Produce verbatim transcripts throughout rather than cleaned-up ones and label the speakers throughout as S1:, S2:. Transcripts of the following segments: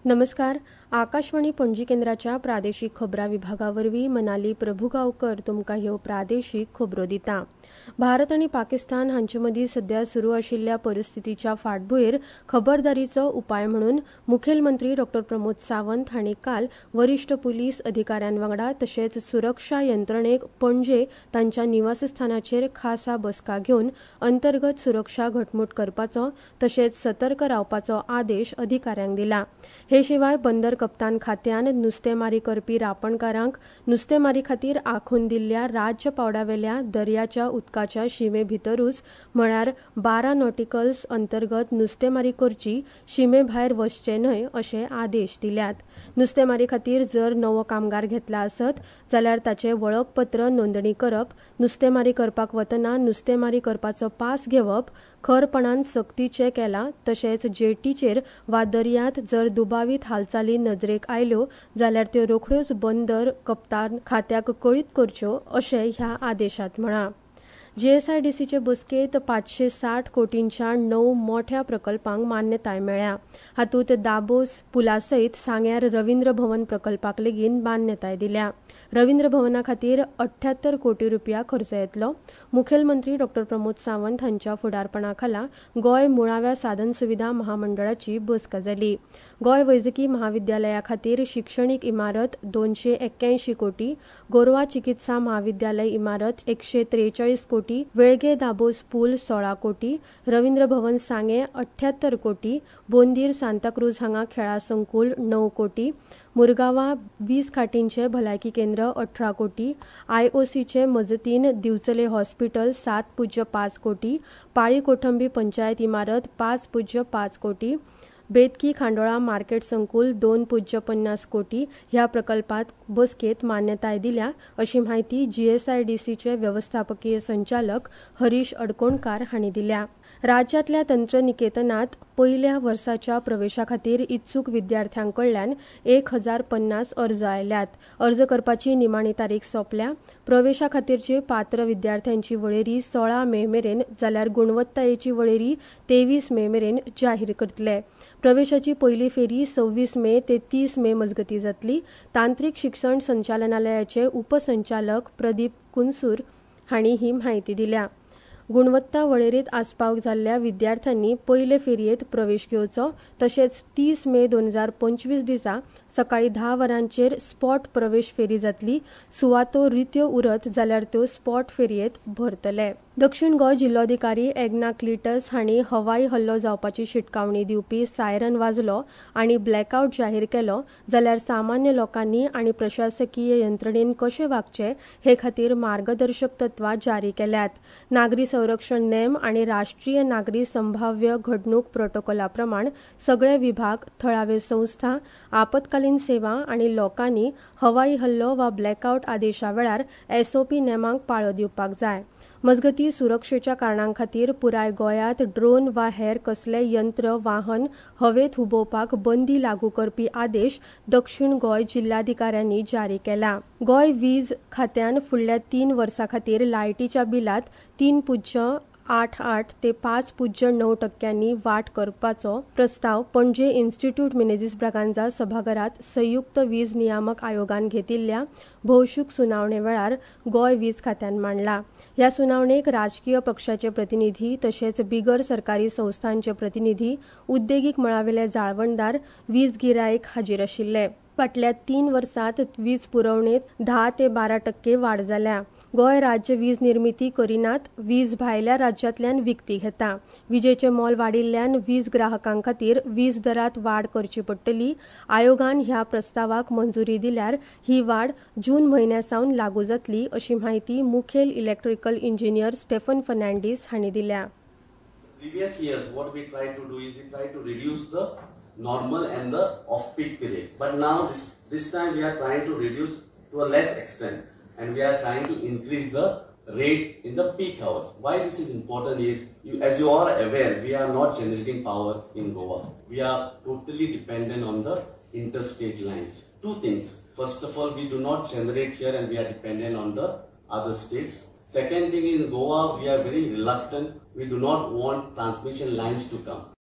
S1: नमस्कार. आकाशवाणी पणजी केंद्राच्या प्रादेशीक खबरां विभागावरवीं मनाली प्रभुगांवकर तुमकां ह्यो प्रादेशीक खबरो दिता. भारत आनी पाकिस्तान हांचे मदीं सध्या सुरू आशिल्ल्या परिस्थितीच्या फाटभुंयेर खबरदारीचो उपाय म्हणून मुखेलमंत्री डॉ प्रमोद सावंत हांणी काल वरिश्ठ पुलीस अधिकाऱ्यां वांगडा तशेंच सुरक्षा यंत्रणेक पणजे तांच्या निवासस्थानाचेर खासा बसका घेवन अंतर्गत सुरक्षा घटमूट करपाचो तशेंच सतर्क रावपाचो आदेश अधिकाऱ्यांक दिला. हे शिवाय बंदर कप्तान खात्यान नुस्तेमारी करपी रापणकारांक नुस्तेमारी खातीर आंखून दिल्ल्या राज्य पावड्यावेल्या दर्याच्या उदकाच्या शिमे भितरूच म्हळ्यार बारा नॉटिकल्स अंतर्गत नुस्तेमारी करची, शिमे भायर वचचे न्हय अशे आदेश दिल्यात. नुस्तेमारी खातीर जर नवो कामगार घेतला आसत जाल्यार ताचे वळखपत्र नोंदणी करप, नुस्तेमारी करपाक वतना नुस्तेमारी करपाचो पास घेवप, खरपणान सक्तीचें केलां तशेंच जेटीचेर वा दर्यांत जर दुबावीत हालचाली नजरेक आयल्यो जाल्यार त्यो रोखड्योच बंदर कप्तान खात्याक कळीत करच्यो अशें ह्या आदेशांत म्हळां. जीएसआरडीसीचे बसकेंत पांचशे साठ कोटींच्या णव मोठ्या प्रकल्पांक मान्यताय मेळ्ळ्या. हातूंत दाबोस पुलासयत सांग्यार रवींद्र भवन प्रकल्पाक लेगीत मान्यताय दिल्या. रवींद्र भवना खातीर अठ्ठ्यात्तर कोटी रुपया खर्च येतलो. मुखेलमंत्री डॉ प्रमोद सावंत हांच्या फुडारपणा खाला गोंय मुळाव्या साधन सुविधा महामंडळाची बसका जाली. गोंय वैजकी महाविद्यालया खातीर शिक्षणीक इमारत दोनशे एक्क्यायंशी कोटी, गोरवा चिकित्सा महाविद्यालय इमारत एकशे त्रेचाळीस कोटी, वेळगे दाबोस पूल सोळा कोटी, रवींद्र भवन सांगे अठ्ठ्यात्तर कोटी, बोंदीर सांताक्रूज हांगा खेळा संकुल णव कोटी, मुरगांवां वीस खाटींचे भलायकी केंद्र अठरा कोटी, आयओसीचे मजतीन दिवचले हॉस्पिटल सात पुज्य पांच कोटी, पाळी कोठंबी पंचायत इमारत पांच पुज्य पांच कोटी, बेतकी खांडोळा मार्केट संकुल दोन पुज्य पन्नास कोटी ह्या प्रकल्पात बसकेत मान्यताय दिल्या अशी माहिती जीएसआरडीसीचे व्यवस्थापकीय संचालक हरीश अडकोणकार हांणी दिल्या. राज्यांतल्या तंत्रनिकेतनात पयल्या वर्साच्या प्रवेशा खातीर इत्सूक विद्यार्थ्यांकडल्यान एक हजार पन्नास अर्ज आयल्यात. अर्ज करपाची निमाणी तारीख सोंपल्या. प्रवेशा खातीरची पात्र विद्यार्थ्यांची वळेरी सोळा मे मेरेन जाल्यार गुणवत्तायेची वळेरी तेवीस मे मेरेन जाहीर करतले. प्रवेशाची पयली फेरी सव्वीस मे ते तीस मे मजगती जातली. तांत्रीक शिक्षण संचालनालयाचे उपसंचालक प्रदीप कुनसूर हांणी ही म्हायती दिल्या. गुणवत्ता वळेरेंत आस्पाव जाल्ल्या विद्यार्थ्यांनी पयले फेरयेंत प्रवेश घेवचो तशेंच तीस मे दोन हजार पंचवीस दिसा सकाळी धा वरांचेर स्पॉट प्रवेश फेरी जातली. सुवातो रित्यो उरत जाल्यार त्यो स्पॉट फेरयेंत भरतले. दक्षिण गोंय जिल्लोधिकारी एग्ना क्लिटस हांणी हवाई हल्लो जावपाची शिटकावणी दिवपी सायरन वाजलो आनी ब्लॅकआउट जाहीर केलो जाल्यार सामान्य लोकांनी आनी प्रशासकीय यंत्रणेन कशें वागचें हे खातीर मार्गदर्शक तत्वां जारी केल्यात. नागरी संरक्षण नेम आनी राष्ट्रीय नागरी संभाव्य घडणूक प्रोटोकॉला प्रमाण सगळे विभाग, थळाव्यो संस्था, आपतकालीन सेवा आनी लोकांनी हवाई हल्लो वा ब्लॅकआउट आदेशा वेळार एसओपी नेमांक पाळो दिवपाक जाय. मजगती सुरक्षेच्या कारणां खातीर पुराय गोंयांत ड्रोन वा हेर कसले यंत्र वाहन हवेत हुबोवपाक बंदी लागू करपी आदेश दक्षिण गोंय जिल्हाधिकाऱ्यांनी जारी केला. गोंय वीज खात्यान फुडल्या तीन वर्सां खातीर लायटीच्या बिलांत तीन पुज्य आठ आठ ते पांच पुज्य णव टक्क्यांनी वाट करपाचो प्रस्ताव पणजे इन्स्टिट्यूट मिनेझिस ब्रागांझा सभाघरात संयुक्त वीज नियामक आयोगान घेतिल्ल्या भौशीक सुनावणे वेळार गोंय वीज खात्यान मांडला. ह्या सुनावणेक राजकीय पक्षाचे प्रतिनिधी तशेंच बिगर सरकारी संस्थांचे प्रतिनिधी, उद्देगीक मळावेले जाळवणदार, वीज गिरायक हाजीर आशिल्ले. फाटल्या तीन वर्सांत वीज पुरवणेत धा ते बारा टक्के वाड जाल्या. गोंय राज्य वीज निर्मिती करिनात, वीज भायल्या राज्यांतल्यान विकती घेता. विजेचें मोल वाडिल्ल्यान वीज ग्राहकां खातीर वीज दरांत वाड करची पडटली. आयोगान ह्या प्रस्तावाक मंजुरी दिल्यार ही वाड जून म्हयन्यासावन लागू जातली अशी माहिती मुखेल इलेक्ट्रिकल इंजिनियर स्टेफन फर्नांडीस हांणी दिल्या.
S2: Previous years, what we tried to do is we tried to reduce the normal and the off-peak period. But now this, this time we are trying to reduce to a less extent and we are trying to increase the rate in the peak hours. Why this is important is, you, as you are aware, we are not generating power in Goa. We are totally dependent on the interstate lines. Two things. First of all, we do not generate here and we are dependent on the other states. Second thing, in Goa, we are very reluctant. We do not want transmission lines to come.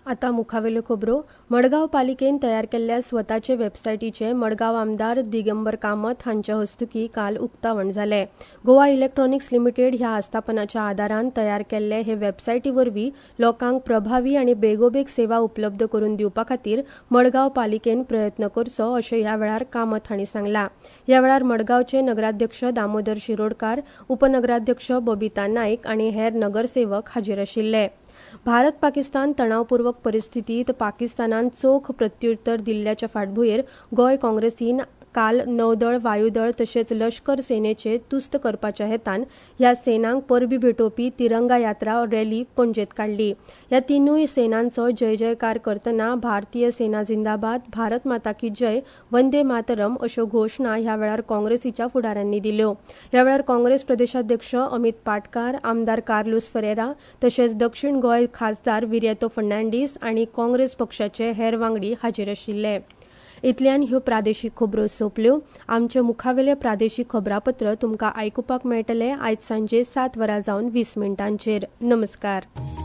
S1: आता मुखावेल्यो खबरो. मडगांव पालिकेन तयार केल्ल्या स्वताचे वेबसायटीचे मडगांव आमदार दिगंबर कामत हांच्या हस्तुकी काल उक्तावण जालें. गोवा इलेक्ट्रॉनिक्स लिमिटेड ह्या आस्थापनाच्या आदारान तयार केल्ले हे वेबसायटी वरवीं लोकांक प्रभावी आनी बेगोबेग सेवा उपलब्ध करून दिवपा खातीर मडगांव पालिकेन प्रयत्न करचो अशें ह्या वेळार कामत हांणी सांगलां. ह्या वेळार मडगांवचे नगराध्यक्ष दामोदर शिरोडकार, उपनगराध्यक्ष बबिता नायक आनी हेर नगरसेवक हाजीर आशिल्ले. भारत पाकिस्तान तणावपूर्वक परिस्थितीत पाकिस्तानान चोख प्रत्युत्तर दिल्ल्याच्या फाटभुंयेर गोंय काँग्रेसीन काल नौदळ, वायुदळ तशेंच लश्कर सेनेचे तुस्त करपाच्या हेतान ह्या सेनांक परबी भेटोवपी तिरंगा यात्रा रॅली पणजेत काडली. ह्या तिनूय सेनांचो जय जयकार करतना भारतीय सेना जिंदाबाद, भारत माता की जय, वंदे मातरम अश्यो घोषणा ह्या वेळार काँग्रेसीच्या फुडाऱ्यांनी दिल्यो. ह्या वेळार काँग्रेस प्रदेशाध्यक्ष अमित पाटकार, आमदार कार्लोस फरेरा तशेंच दक्षिण गोंय खासदार विर्येतो फर्नांडीस आनी काँग्रेस पक्षाचे हेर वांगडी हाजीर आशिल्ले. इतल्यान ह्यो प्रादेशीक खबरो सोंपल्यो. आमचे मुखावेले प्रादेशीक खबरापत्र तुमकां आयकुपाक मेळटले आयज सांजे सात वरां जावन वीस मिनटांचेर. नमस्कार.